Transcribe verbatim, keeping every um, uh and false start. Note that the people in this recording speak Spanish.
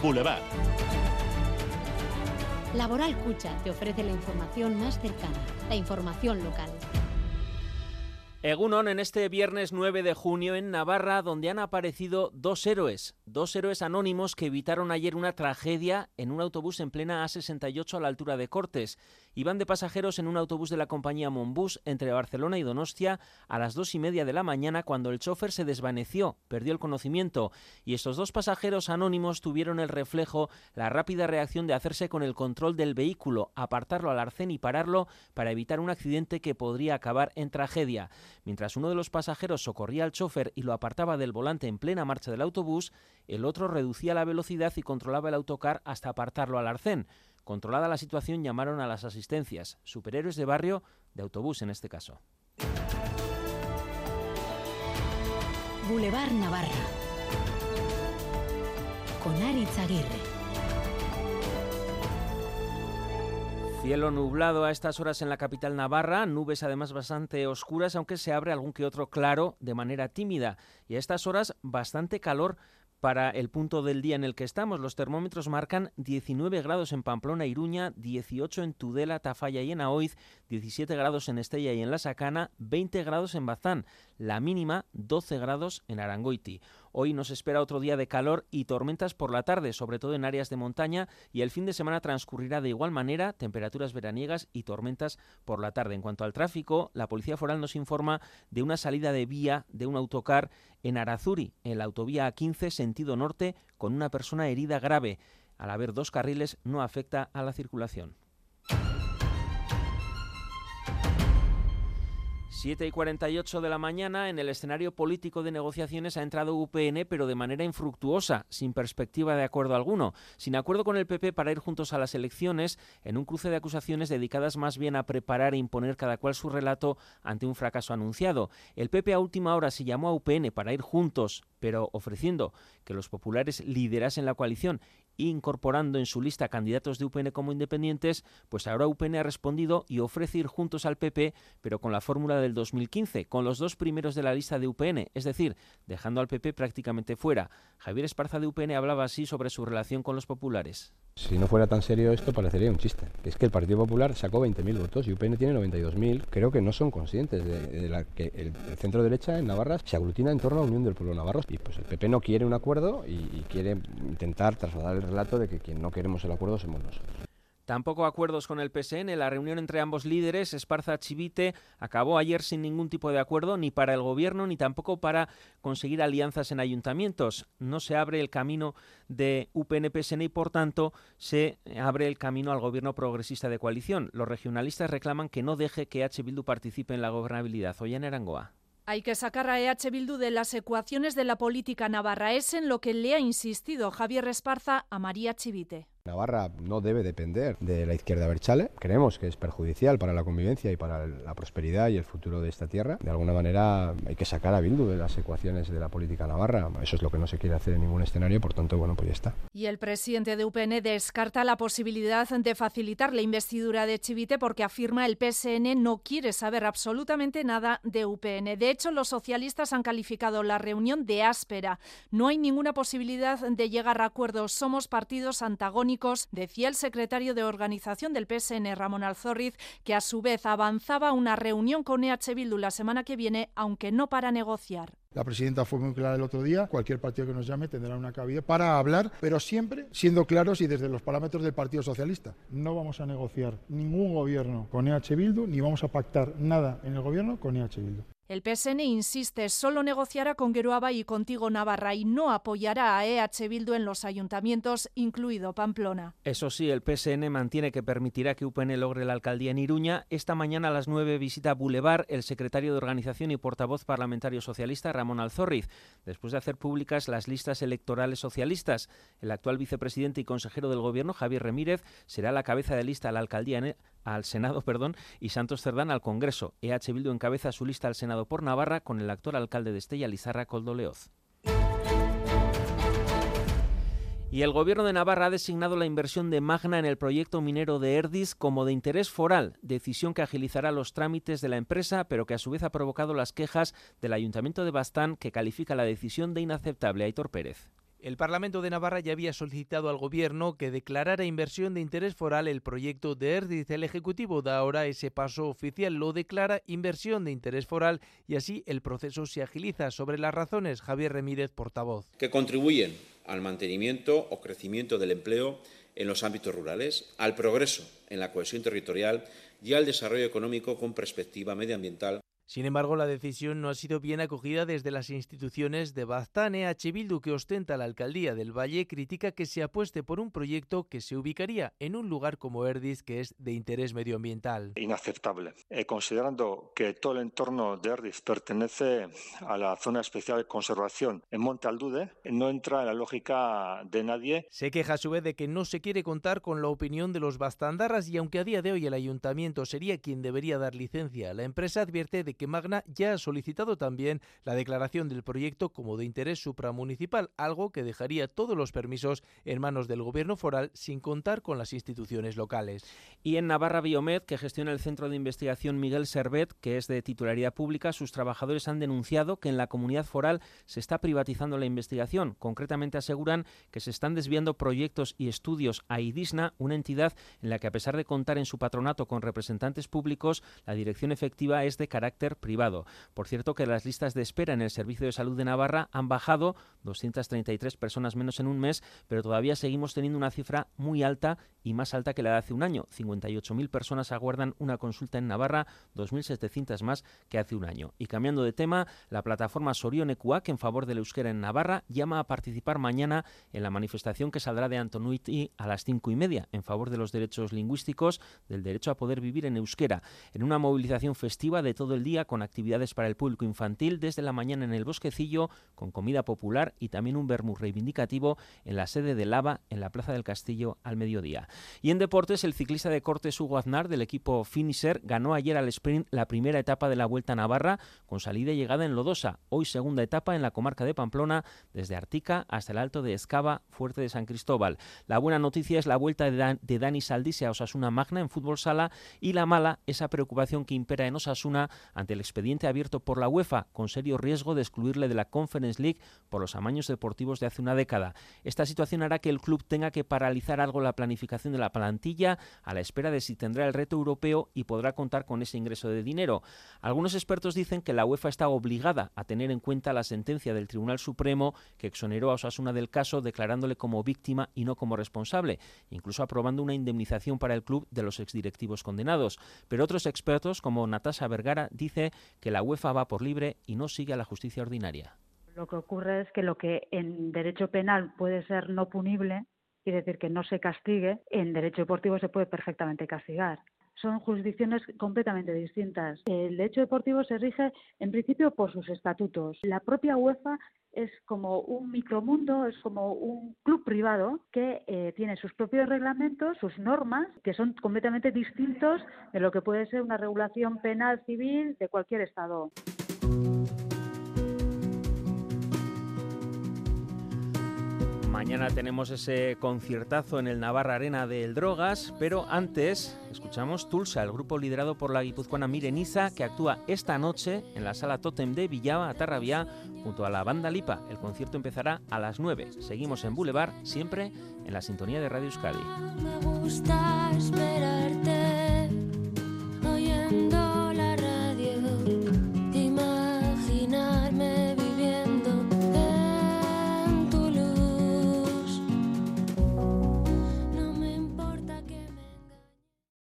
Boulevard. Laboral Cucha te ofrece la información más cercana, la información local. Egunon, en este viernes nueve de junio en Navarra, donde han aparecido dos héroes, dos héroes anónimos que evitaron ayer una tragedia en un autobús en plena A sesenta y ocho a la altura de Cortes. Iban de pasajeros en un autobús de la compañía Monbús entre Barcelona y Donostia a las dos y media de la mañana cuando el chofer se desvaneció, perdió el conocimiento, y estos dos pasajeros anónimos tuvieron el reflejo, la rápida reacción de hacerse con el control del vehículo, apartarlo al arcén y pararlo para evitar un accidente que podría acabar en tragedia. Mientras uno de los pasajeros socorría al chofer y lo apartaba del volante en plena marcha del autobús, el otro reducía la velocidad y controlaba el autocar hasta apartarlo al arcén. Controlada la situación, llamaron a las asistencias, superhéroes de barrio, de autobús en este caso. Boulevard Navarra, con Aritz Aguirre. Cielo nublado a estas horas en la capital navarra, nubes además bastante oscuras, aunque se abre algún que otro claro de manera tímida. Y a estas horas bastante calor para el punto del día en el que estamos. Los termómetros marcan diecinueve grados en Pamplona, Iruña, dieciocho en Tudela, Tafalla y en Aoiz, diecisiete grados en Estella y en La Sacana, veinte grados en Bazán, la mínima doce grados en Arangoiti. Hoy nos espera otro día de calor y tormentas por la tarde, sobre todo en áreas de montaña, y el fin de semana transcurrirá de igual manera, temperaturas veraniegas y tormentas por la tarde. En cuanto al tráfico, la Policía Foral nos informa de una salida de vía de un autocar en Arazuri, en la autovía A quince, sentido norte, con una persona herida grave. Al haber dos carriles, no afecta a la circulación. siete y cuarenta y ocho de la mañana, en el escenario político de negociaciones ha entrado U P N, pero de manera infructuosa, sin perspectiva de acuerdo alguno. Sin acuerdo con el P P para ir juntos a las elecciones, en un cruce de acusaciones dedicadas más bien a preparar e imponer cada cual su relato ante un fracaso anunciado. El P P a última hora se llamó a U P N para ir juntos, pero ofreciendo que los populares liderasen la coalición, incorporando en su lista candidatos de U P N como independientes, pues ahora U P N ha respondido y ofrece ir juntos al P P, pero con la fórmula del dos mil quince, con los dos primeros de la lista de U P N, es decir, dejando al P P prácticamente fuera. Javier Esparza de U P N hablaba así sobre su relación con los populares. Si no fuera tan serio esto, parecería un chiste. Es que el Partido Popular sacó veinte mil votos y U P N tiene noventa y dos mil. Creo que no son conscientes de, de la, que el, el centro derecha en Navarra se aglutina en torno a la Unión del Pueblo Navarro. Y pues el P P no quiere un acuerdo y, y quiere intentar trasladar el relato de que quien no queremos el acuerdo somos nosotros. Tampoco acuerdos con el P S N. La reunión entre ambos líderes, Esparza-Chivite, acabó ayer sin ningún tipo de acuerdo, ni para el gobierno, ni tampoco para conseguir alianzas en ayuntamientos. No se abre el camino de U P N P S N y, por tanto, se abre el camino al gobierno progresista de coalición. Los regionalistas reclaman que no deje que H. Bildu participe en la gobernabilidad. Ollane Arangoa. Hay que sacar a E H Bildu de las ecuaciones de la política navarra. Es en lo que le ha insistido Javier Esparza a María Chivite. Navarra no debe depender de la izquierda abertzale. Creemos que es perjudicial para la convivencia y para la prosperidad y el futuro de esta tierra. De alguna manera hay que sacar a Bildu de las ecuaciones de la política navarra. Eso es lo que no se quiere hacer en ningún escenario, por tanto, bueno, pues ya está. Y el presidente de U P N descarta la posibilidad de facilitar la investidura de Chivite porque afirma el P S N no quiere saber absolutamente nada de U P N. De hecho, los socialistas han calificado la reunión de áspera. No hay ninguna posibilidad de llegar a acuerdos. Somos partidos antagónicos, decía el secretario de organización del P S N, Ramón Alzorriz, que a su vez avanzaba una reunión con E H Bildu la semana que viene, aunque no para negociar. La presidenta fue muy clara el otro día, cualquier partido que nos llame tendrá una cabida para hablar, pero siempre siendo claros y desde los parámetros del Partido Socialista. No vamos a negociar ningún gobierno con E H Bildu, ni vamos a pactar nada en el gobierno con E H Bildu. El P S N insiste, solo negociará con Geroaba y Contigo Navarra y no apoyará a E H Bildu en los ayuntamientos, incluido Pamplona. Eso sí, el P S N mantiene que permitirá que U P N logre la alcaldía en Iruña. Esta mañana a las nueve visita Boulevard el secretario de Organización y portavoz parlamentario socialista Ramón Alzorriz, después de hacer públicas las listas electorales socialistas. El actual vicepresidente y consejero del Gobierno, Javier Remírez, será la cabeza de lista a la alcaldía en el, al Senado, perdón, y Santos Cerdán al Congreso. E H Bildu encabeza su lista al Senado por Navarra con el actual alcalde de Estella, Lizarra Koldo Leoz. Y el Gobierno de Navarra ha designado la inversión de Magna en el proyecto minero de Erdis como de interés foral, decisión que agilizará los trámites de la empresa, pero que a su vez ha provocado las quejas del Ayuntamiento de Baztán, que califica la decisión de inaceptable. Aitor Pérez. El Parlamento de Navarra ya había solicitado al Gobierno que declarara inversión de interés foral el proyecto de Erditz. El Ejecutivo da ahora ese paso oficial, lo declara inversión de interés foral y así el proceso se agiliza. Sobre las razones, Javier Remírez, portavoz. Que contribuyen al mantenimiento o crecimiento del empleo en los ámbitos rurales, al progreso en la cohesión territorial y al desarrollo económico con perspectiva medioambiental. Sin embargo, la decisión no ha sido bien acogida desde las instituciones de Baztán. E H Bildu, que ostenta la alcaldía del Valle, critica que se apueste por un proyecto que se ubicaría en un lugar como Erditz, que es de interés medioambiental. Inaceptable. Eh, considerando que todo el entorno de Erditz pertenece a la zona especial de conservación en Monte Aldude, no entra en la lógica de nadie. Se queja a su vez de que no se quiere contar con la opinión de los baztandarras y aunque a día de hoy el ayuntamiento sería quien debería dar licencia a la empresa, advierte de que que Magna ya ha solicitado también la declaración del proyecto como de interés supramunicipal, algo que dejaría todos los permisos en manos del gobierno foral sin contar con las instituciones locales. Y en Navarra Biomed, que gestiona el centro de investigación Miguel Servet, que es de titularidad pública, sus trabajadores han denunciado que en la comunidad foral se está privatizando la investigación. Concretamente aseguran que se están desviando proyectos y estudios a IDISNA, una entidad en la que, a pesar de contar en su patronato con representantes públicos, la dirección efectiva es de carácter privado. Por cierto, que las listas de espera en el Servicio de Salud de Navarra han bajado, doscientas treinta y tres personas menos en un mes, pero todavía seguimos teniendo una cifra muy alta y más alta que la de hace un año. cincuenta y ocho mil personas aguardan una consulta en Navarra, dos mil setecientas más que hace un año. Y cambiando de tema, la plataforma Sorionekuak, en favor del euskera en Navarra, llama a participar mañana en la manifestación que saldrá de Antonuiti a las cinco y media, en favor de los derechos lingüísticos, del derecho a poder vivir en euskera, en una movilización festiva de todo el día, con actividades para el público infantil desde la mañana en el Bosquecillo, con comida popular y también un vermú reivindicativo en la sede de Lava, en la Plaza del Castillo, al mediodía. Y en deportes, el ciclista de cortes Hugo Aznar, del equipo Finisher, ganó ayer al sprint la primera etapa de la Vuelta a Navarra, con salida y llegada en Lodosa. Hoy segunda etapa en la comarca de Pamplona, desde Artica hasta el Alto de Escava, Fuerte de San Cristóbal. La buena noticia es la vuelta de, Dan, de Dani Saldise a Osasuna Magna en fútbol sala, y la mala, esa preocupación que impera en Osasuna ante el expediente abierto por la UEFA, con serio riesgo de excluirle de la Conference League por los amaños deportivos de hace una década. Esta situación hará que el club tenga que paralizar algo la planificación de la plantilla, a la espera de si tendrá el reto europeo y podrá contar con ese ingreso de dinero. Algunos expertos dicen que la UEFA está obligada a tener en cuenta la sentencia del Tribunal Supremo que exoneró a Osasuna del caso, declarándole como víctima y no como responsable, incluso aprobando una indemnización para el club de los exdirectivos condenados. Pero otros expertos, como Natasha Vergara, dice que la UEFA va por libre y no sigue a la justicia ordinaria. Lo que ocurre es que lo que en derecho penal puede ser no punible, quiere decir que no se castigue, en derecho deportivo se puede perfectamente castigar. Son jurisdicciones completamente distintas. El derecho deportivo se rige en principio por sus estatutos. La propia UEFA es como un micromundo, es como un club privado que eh, tiene sus propios reglamentos, sus normas, que son completamente distintos de lo que puede ser una regulación penal civil de cualquier estado. Mañana tenemos ese conciertazo en el Navarra Arena del Drogas, pero antes escuchamos Tulsa, el grupo liderado por la guipuzcoana Miren Iza, que actúa esta noche en la Sala Tótem de Villava, Atarrabia, junto a la banda Lipa. El concierto empezará a las nueve. Seguimos en Boulevard, siempre en la sintonía de Radio Euskadi. Me gusta esperarte.